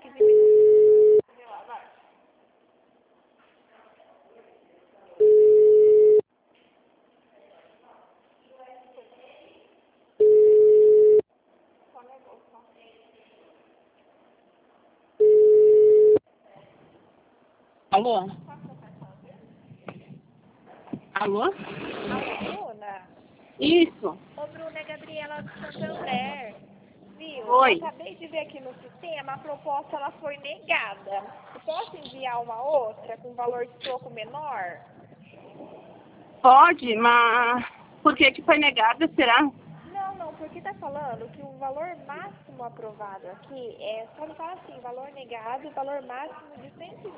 15 minutos. Sei lá, vai. Alô? Alô? Alô, Bruna? Isso. Ô, Bruna, é Gabriela de Santander. Viu? Oi. Eu acabei de ver aqui no sistema, a proposta ela foi negada. Eu posso enviar uma outra com valor de troco menor? Pode, mas por que foi negada, será? Não, porque tá falando que o valor máximo aprovado aqui só me fala assim, valor negado, valor máximo de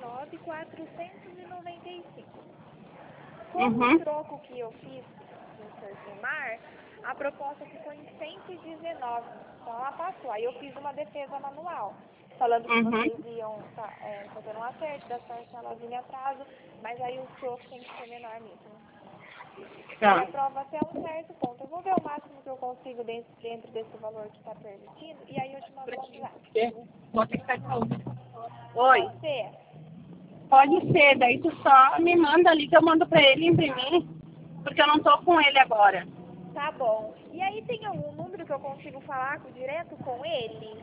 109.495. Como o Uhum. troco que eu fiz no Sergimar, a proposta ficou em 119. Então ela passou. Aí eu fiz uma defesa manual, falando que Uhum. vocês iam fazer um acerto das parcelas em atraso, mas aí o troco tem que ser menor mesmo. E Tá. aprova até um certo ponto. Eu vou ver o máximo que eu consigo dentro desse valor que está permitido e aí eu te mando o WhatsApp. Vou ter que sair pra outra. Oi. Pode ser? Pode ser, daí tu só me manda ali que eu mando pra ele imprimir, porque eu não tô com ele agora. Tá bom. E aí tem algum número que eu consigo falar direto com ele?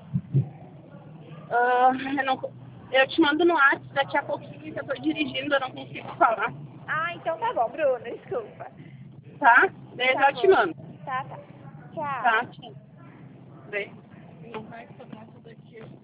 Eu te mando no WhatsApp daqui a pouquinho que eu tô dirigindo, eu não consigo falar. Ah, então tá bom, Bruno, desculpa. Tá? Daí eu Tá já te bom. mando. Tá. Tchau. Tá? Tchau. Beijo.